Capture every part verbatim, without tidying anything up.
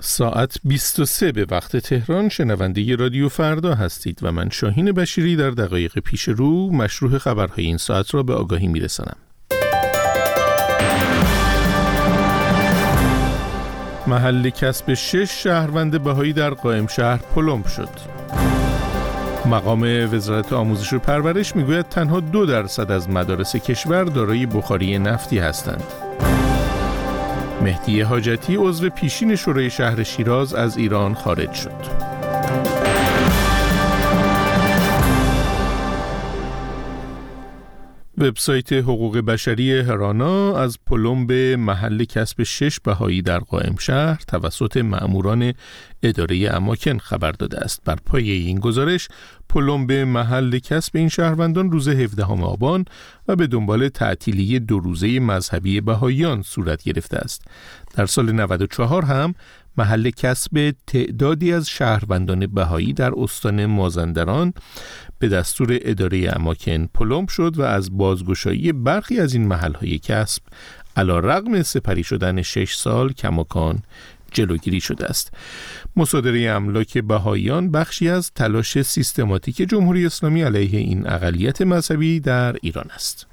ساعت بیست و سه به وقت تهران. شنونده رادیو فردا هستید و من شاهین بشیری در دقایق پیش رو مشروع خبرهای این ساعت را به آگاهی میرسانم. محل کسب شش شهروند بهایی در قائم شهر پلمب شد. مقام وزارت آموزش و پرورش میگوید تنها دو درصد از مدارس کشور دارای بخاری نفتی هستند. مهدی حاجتی عضو پیشین شورای شهر شیراز از ایران خارج شد. وبسایت حقوق بشری هرانا از پلمب محل کسب شش بهایی در قائم شهر توسط مأموران اداره اماکن خبر داده است. بر پایه این گزارش پلمب محل کسب این شهروندان روز هفدهم آبان و به دنبال تعطیلی دو روزه مذهبی بهاییان صورت گرفته است. در سال نود و چهار هم محل کسب تعدادی از شهروندان بهایی در استان مازندران به دستور اداره اماکن پلمب شد و از بازگشایی برخی از این محل‌های کسب علی‌رغم سپری شدن شش سال کماکان جلوگیری شده است. مصادره املاک بهاییان بخشی از تلاش سیستماتیک جمهوری اسلامی علیه این اقلیت مذهبی در ایران است.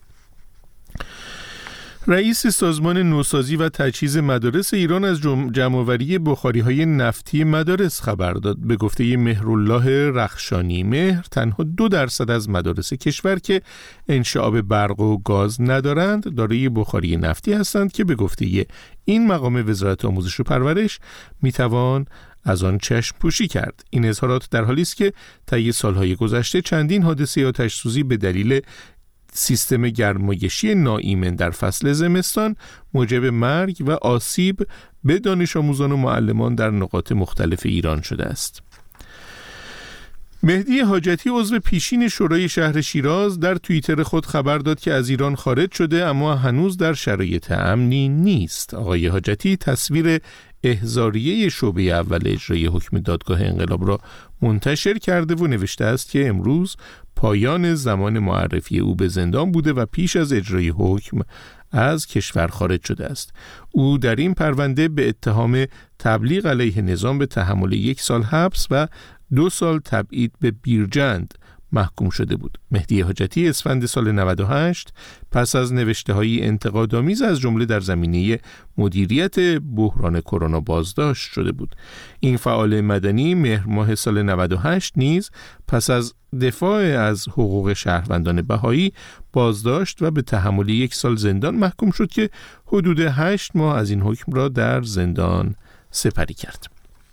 رئیس سازمان نوسازی و تجهیز مدارس ایران از جمع‌آوری بخاری‌های نفتی مدارس خبر داد. به گفته مهرالله رخشانی مهر، تنها دو درصد از مدارس کشور که انشعاب برق و گاز ندارند دارای بخاری نفتی هستند که به گفته این مقام وزارت آموزش و پرورش میتوان از آن چشم پوشی کرد. این اظهارات در حالی است که طی سالهای گذشته چندین حادثه آتش‌سوزی به دلیل سیستم گرمایشی ناایمن در فصل زمستان موجب مرگ و آسیب به دانش آموزان و معلمان در نقاط مختلف ایران شده است. مهدی حاجتی عضو پیشین شورای شهر شیراز در توییتر خود خبر داد که از ایران خارج شده اما هنوز در شرایط امنی نیست. آقای حاجتی تصویر احضاریه شعبه اول اجرای حکم دادگاه انقلاب را منتشر کرده و نوشته است که امروز پایان زمان معرفی او به زندان بوده و پیش از اجرای حکم از کشور خارج شده است. او در این پرونده به اتهام تبلیغ علیه نظام به تحمل یک سال حبس و دو سال تبعید به بیرجند محکوم شده بود. مهدی حاجتی اسفند سال نود و هشت پس از نوشته‌های انتقادآمیز از جمله در زمینه مدیریت بحران کرونا بازداشت شده بود. این فعال مدنی مهر ماه سال نود و هشت نیز پس از دفاع از حقوق شهروندان بهایی بازداشت و به تحمل یک سال زندان محکوم شد که حدود هشت ماه از این حکم را در زندان سپری کرد.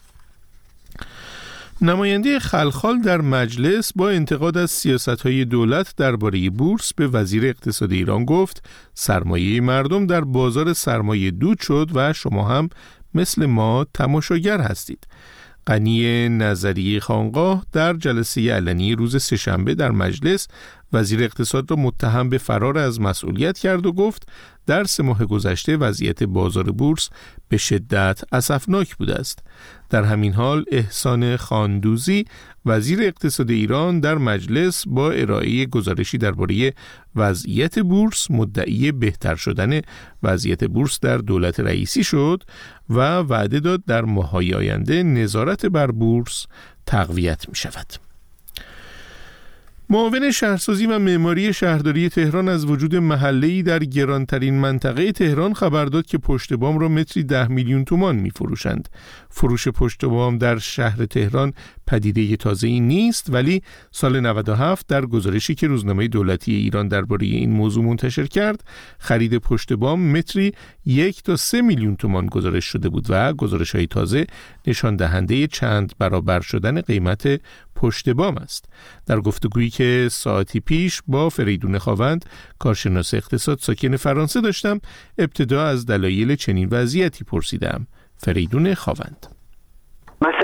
نماینده خلخال در مجلس با انتقاد از سیاست‌های دولت درباره بورس به وزیر اقتصاد ایران گفت سرمایه مردم در بازار سرمایه دود شد و شما هم مثل ما تماشاگر هستید. غنی نظری خانقاه در جلسه علنی روز سه‌شنبه در مجلس وزیر اقتصاد را متهم به فرار از مسئولیت کرد و گفت در سه ماه گذشته وضعیت بازار بورس به شدت اسفناک بوده است. در همین حال احسان خاندوزی وزیر اقتصاد ایران در مجلس با ارائه گزارشی درباره وضعیت بورس مدعی بهتر شدن وضعیت بورس در دولت رئیسی شد و وعده داد در ماه‌های آینده نظارت بر بورس تقویت می شود. معاون شهرسازی و معماری شهرداری تهران از وجود محله‌ای در گرانترین منطقه تهران خبر داد که پشت بام را متری ده میلیون تومان می‌فروشند. فروش پشت بام در شهر تهران پدیده تازه‌ای نیست، ولی سال نود و هفت در گزارشی که روزنامه دولتی ایران درباره این موضوع منتشر کرد، خرید پشت بام متری یک تا سه میلیون تومان گزارش شده بود و گزارش‌های تازه نشان دهنده چند برابر شدن قیمت پشت بام است. در گفتگویی که ساعتی پیش با فریدون خاوند کارشناس اقتصاد ساکن فرانسه داشتم، ابتدا از دلایل چنین وضعیتی پرسیدم. فریدون خاوند: مسئله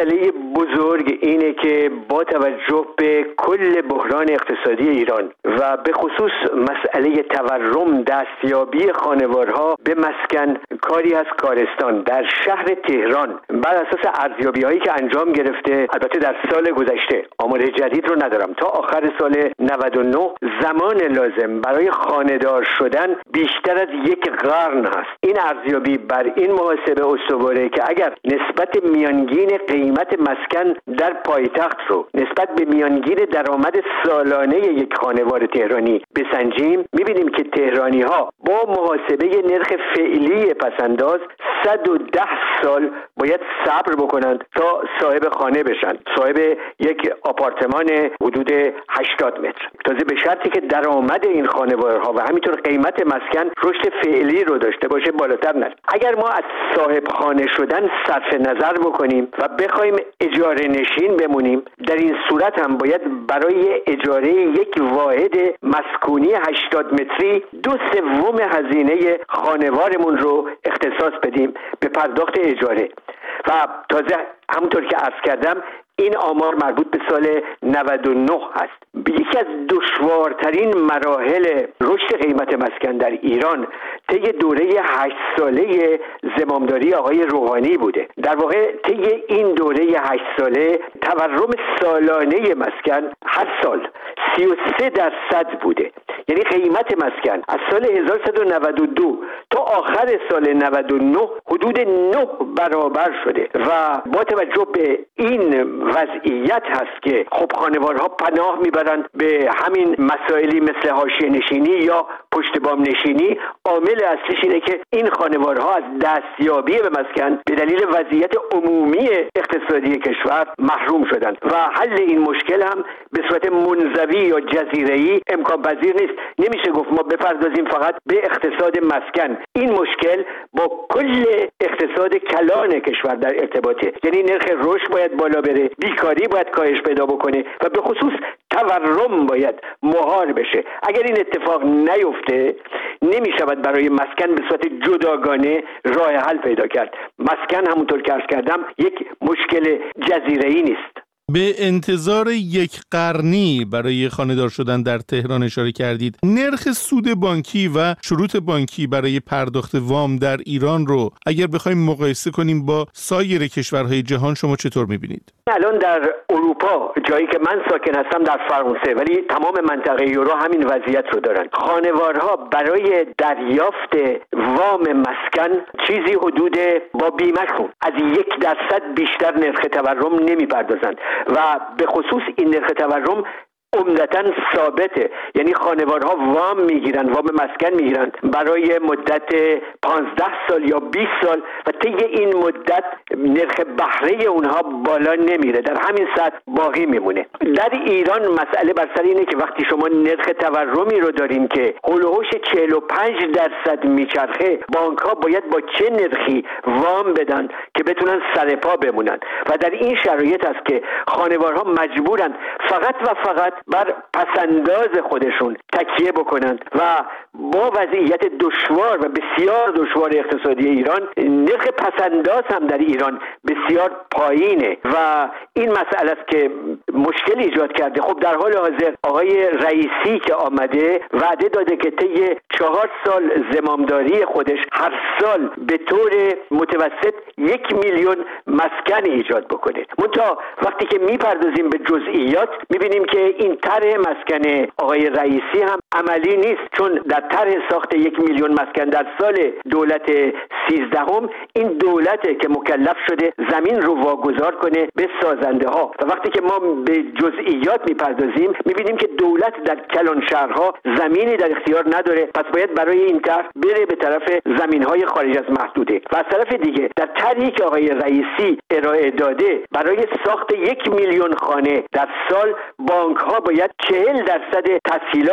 مسئله بزرگ اینه که با توجه به کل بحران اقتصادی ایران و به خصوص مسئله تورم، دستیابی خانوارها به مسکن کاری از کارستان در شهر تهران بر اساس ارزیابی هایی که انجام گرفته، البته در سال گذشته، آمار جدید رو ندارم، تا آخر سال نود و نه زمان لازم برای خانه‌دار شدن بیشتر از یک قرن هست. این ارزیابی بر این محاسبه استواره که اگر نسبت میانگین قیمت مسکن در پایتخت رو نسبت به میانگین درآمد سالانه یک خانوار تهرانی بسنجیم، می‌بینیم که تهرانی ها با محاسبه نرخ فعلی پسنداز صد و ده سال باید صبر بکنند تا صاحب خانه بشن، صاحب یک آپارتمان حدود هشتاد متر، تازه به شرطی که درآمد این خانوارها و همینطور قیمت مسکن رشد فعلی رو داشته باشه، بالاتر نره. اگر ما از صاحب خانه شدن صرف نظر بکنیم و بخوایم اجاره نشین بمونیم، در این صورت هم باید برای اجاره یک واحد مسکونی هشتاد متری دو سوم هزینه خانوارمون رو اختصاص بدیم به پرداخت اجاره. و تازه همونطور که عرض کردم این آمار مربوط به سال نود و نه هست. یکی از دشوارترین مراحل رشد قیمت مسکن در ایران طی دوره هشت ساله زمامداری آقای روحانی بوده. در واقع طی این دوره هشت ساله تورم سالانه مسکن هر سال سی و سه درصد بوده. یعنی قیمت مسکن از سال هزار و سیصد و نود و دو تا آخر سال نود و نه حدود نه برابر شده و با توجه به این وضعیت هست که خب خانوارها پناه میبرند به همین مسائلی مثل حاشیه نشینی یا پشت بام نشینی. عامل اصلیش اینه که این خانوارها از دستیابی به مسکن به دلیل وضعیت عمومی اقتصادی کشور محروم شدند و حل این مشکل هم به صورت منزوی یا جزیره‌ای امکان پذیر نیست. نمیشه گفت ما بپردازیم فقط به اقتصاد مسکن. این مشکل با کل اقتصاد کلان کشور در ارتباطه، یعنی نرخ رشد باید بالا بره، بیکاری باید کاهش پیدا بکنه و به خصوص تورم باید مهار بشه. اگر این اتفاق نیفته نمیشود برای مسکن به صورت جداگانه راه حل پیدا کرد. مسکن همونطور که عرض کردم یک مشکل جزیره‌ای نیست. به انتظار یک قرنی برای خانه‌دار شدن در تهران اشاره کردید. نرخ سود بانکی و شروط بانکی برای پرداخت وام در ایران رو اگر بخوایم مقایسه کنیم با سایر کشورهای جهان شما چطور می‌بینید؟ الان در اروپا، جایی که من ساکن هستم در فرانسه، ولی تمام منطقه یورو همین وضعیت رو دارن. خانوارها برای دریافت وام مسکن چیزی حدود با بیمه‌شون از یک درصد بیشتر نرخ تورم نمی‌پردازند و به خصوص این نرخ تورم عمدتاً ثابته. یعنی خانوارها وام میگیرن، وام مسکن میگیرن برای مدت پانزده سال یا بیست سال و طی این مدت نرخ بهره اونها بالا نمیره، در همین سطح باقی میمونه. در ایران مسئله بر سر اینه که وقتی شما نرخ تورمی رو دارین که هول و هوش چهل و پنج درصد میچرخه، بانک ها باید با چه نرخی وام بدن که بتونن سر پا بمونن و در این شرایط است که خانوارها مجبورن فقط و فقط بر پسنداز خودشون تکیه بکنند و با وضعیت دشوار و بسیار دشوار اقتصادی ایران، نرخ پسنداز هم در ایران بسیار پایینه و این مسئله است که مشکل ایجاد کرده. خب در حال حاضر آقای رئیسی که آمده وعده داده که طی چهار سال زمامداری خودش هر سال به طور متوسط یک میلیون مسکن ایجاد بکنه. منتها وقتی که میپردازیم به جزئیات میبینیم که این طرح مسکن آقای رئیسی هم عملی نیست، چون در طرح ساخت یک میلیون مسکن در سال دولت سیزدهم این دولته که مکلف شده زمین رو واگذار کنه به سازنده ها و وقتی که ما به جزئیات میپردازیم میبینیم که دولت در کلان شهرها زمینی در اختیار نداره، پس باید برای این طرح بره به طرف زمین های خارج از محدوده. و از طرف دیگه در طرحی که آقای رئیسی ارائه داده برای ساخت یک میلیون خانه در سال، بانک ها باید چهل درصد تسهیلاتشون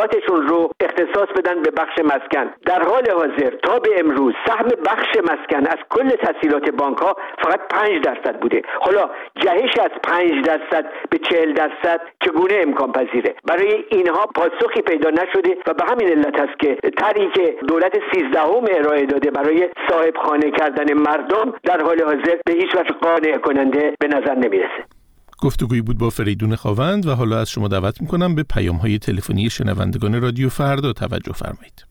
رو اختصاص بدن به بخش مسکن. در حال حاضر تا به امروز سهم بخش مسکن از کل تسهیلات بانک ها فقط پنج درصد بوده. حالا جهش از پنج درصد به چهل درصد چگونه امکان پذیره؟ برای اینها پاسخی پیدا نشده و به همین علت است که طرحی که دولت سیزدهم ارائه داده برای صاحب خانه کردن مردم در حال حاضر به هیچ وجه قانع کننده به نظر نمیرسه. گفتگویی بود با فریدون خاوند و حالا از شما دعوت میکنم به پیام‌های تلفنی شنوندگان رادیو فردا توجه فرمایید.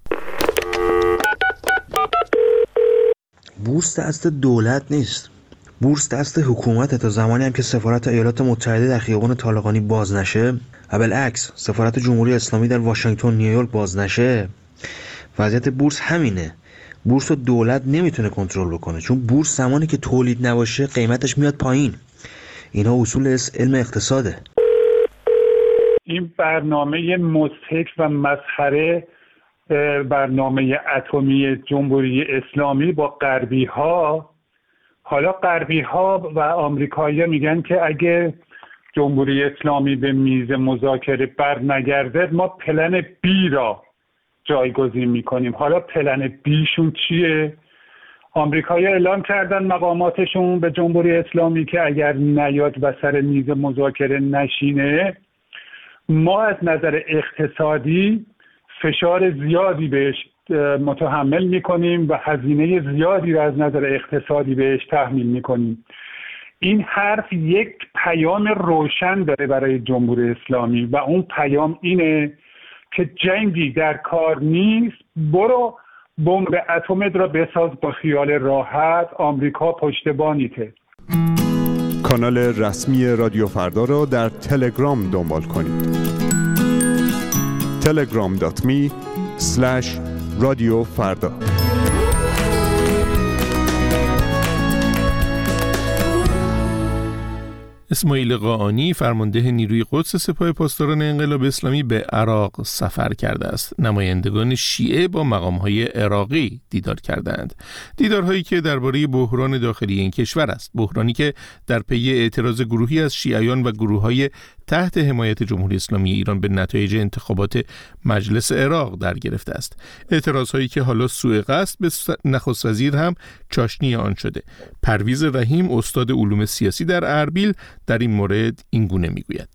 بورس دست دولت نیست، بورس دست حکومته تا زمانی هم که سفارت ایالات متحده در خیابان طالقانی باز نشه و بالعکس سفارت جمهوری اسلامی در واشنگتن نیویورک باز نشه. وضعیت بورس همینه. بورس رو دولت نمیتونه کنترل بکنه، چون بورس زمانی که تولید نباشه قیمتش میاد پایین. اینا اصول علم اقتصاده. این برنامه مضحک و مسخره، برنامه اتمی جمهوری اسلامی با غربی ها، حالا غربی ها و آمریکایی‌ها میگن که اگه جمهوری اسلامی به میز مذاکره بر نگرده ما پلن بی را جایگزین میکنیم. حالا پلن بی شون چیه؟ آمریکایی‌ها اعلام کردن مقاماتشون به جمهوری اسلامی که اگر نیاد و سر میز مذاکره نشینه ما از نظر اقتصادی فشار زیادی بهش متحمل میکنیم و هزینه زیادی را از نظر اقتصادی بهش تحمیل میکنیم. این حرف یک پیام روشن داره برای جمهوری اسلامی و اون پیام اینه که جنگی در کار نیست، برو بمب اتمت را بساز با خیال راحت، آمریکا پشتیبانیته. کانال رسمی رادیو فردا را در تلگرام دنبال کنید. تلگرام دات می اسلش رادیو فردا. اسماعیل قاآنی فرمانده نیروی قدس سپاه پاسداران انقلاب اسلامی به عراق سفر کرده است. نمایندگان شیعه با مقام‌های عراقی دیدار کردند. دیدارهایی که درباره بحران داخلی این کشور است، بحرانی که در پی اعتراض گروهی از شیعیان و گروه‌های تحت حمایت جمهوری اسلامی ایران به نتایج انتخابات مجلس عراق در گرفته است. اعتراضهایی که حالا سوء قصد به نخست وزیر هم چاشنی آن شده. پرویز رحیم استاد علوم سیاسی در اربیل در این مورد این گونه میگوید: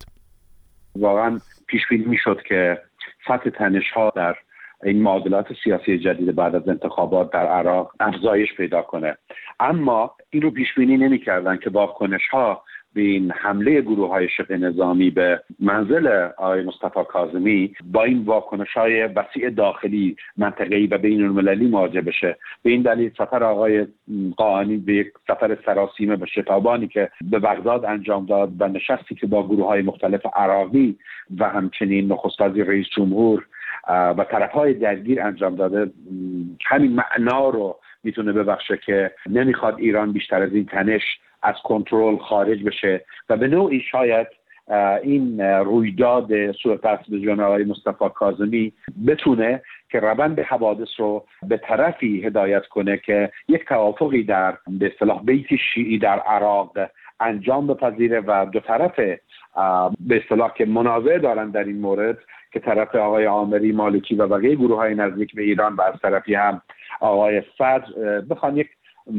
واقعا پیش بینی میشد که سطح تنش‌ها در این معادلات سیاسی جدید بعد از انتخابات در عراق افزایش پیدا کنه، اما این رو پیش بینی نمی‌کردن که واکنش‌ها به این حمله گروه‌های شبه نظامی به منزل آقای مصطفی کاظمی با این واکنش‌های وسیع داخلی، منطقه‌ای و بین‌المللی مواجه بشه. به این دلیل سفر آقای قاآنی به یک سفر سراسیمه و شتابانی که به بغداد انجام داد و نشستی که با گروه‌های مختلف عراقی و همچنین نخست وزیر رئیس جمهور و طرف‌های درگیر انجام داده، همین معنا رو میتونه ببخشه که نمیخواد ایران بیشتر از این تنش از کنترل خارج بشه و به نوعی شاید این رویداد سوء قصد به جان آقای مصطفی کاظمی بتونه که روند حوادث رو به طرفی هدایت کنه که یک توافقی در به اصطلاح بیت شیعی در عراق انجام بپذیره و دو طرف به اصطلاح که منازعه دارن در این مورد، که طرف آقای عامری مالکی و بقیه گروه‌های نزدیک به ایران و از طرفی هم آقای صدر، بخوان یک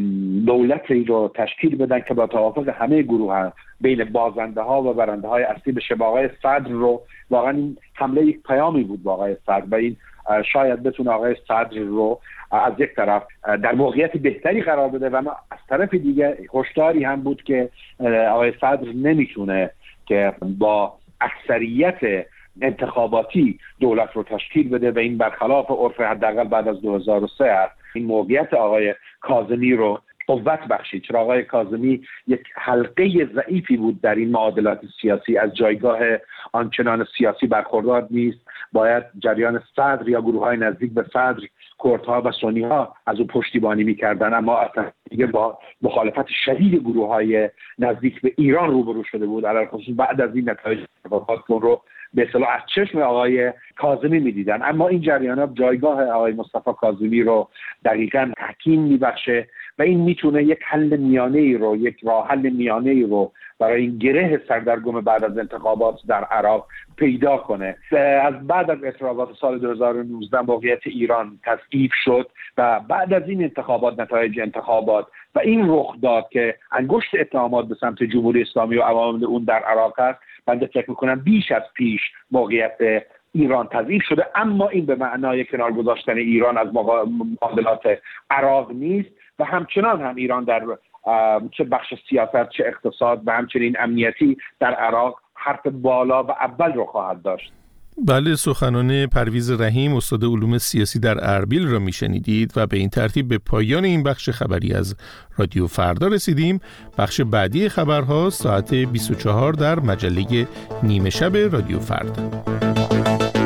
دولتی رو تشکیل بدن که با توافق همه گروه ها بین بازنده ها و برنده های اصلی بشه. با آقای صدر رو واقعا این حمله یک پیامی بود با آقای صدر و این شاید بتونه آقای صدر رو از یک طرف در موقعیت بهتری قرار بده و از طرف دیگه هشداری هم بود که آقای صدر نمیتونه که با اکثریت انتخاباتی دولت رو تشکیل بده و این برخلاف عرف حداقل بعد از دو هزار و سه این موقعیت آقای کاظمی رو قوت بخشید. چرا آقای کاظمی یک حلقه ضعیفی بود در این معادلات سیاسی، از جایگاه آنچنان سیاسی برخوردار نیست. باید جریان صدر یا گروه‌های نزدیک به صدر، کردها و سنی‌ها از او پشتیبانی می‌کردن، اما اصلا دیگه با مخالفت شدید گروه‌های نزدیک به ایران روبرو شده بود. علاوه خصوص بعد از این نتایج انتخابات رو به اصطلاح از چشم آقای کاظمی می‌دیدن، اما این جریانات جایگاه آقای مصطفی کاظمی رو دقیقاً تحکیم می‌بخشه و این میتونه یک حل میانه‌ای رو یک راه حل میانه‌ای رو برای این گره سردرگم بعد از انتخابات در عراق پیدا کنه. از بعد از اعتراضات سال دو هزار و نوزده موقعیت ایران تضعیف شد و بعد از این انتخابات، نتایج انتخابات و این رخ داد که انگشت اتهامات به سمت جمهوری اسلامی و عوامل اون در عراق است، بنده فکر میکنم بیش از پیش موقعیت ایران تضعیف شده. اما این به معنای کنار گذاشتن ایران از معادلات عراق نیست و همچنان هم ایران در چه بخش سیاست چه اقتصاد و همچنین امنیتی در عراق حرف بالا و اول رو خواهد داشت. بله، سخنان پرویز رحیم استاد علوم سیاسی در اربیل را میشنیدید و به این ترتیب به پایان این بخش خبری از رادیو فردا رسیدیم. بخش بعدی خبرها ساعت بیست و چهار در مجله نیمه شب رادیو فردا.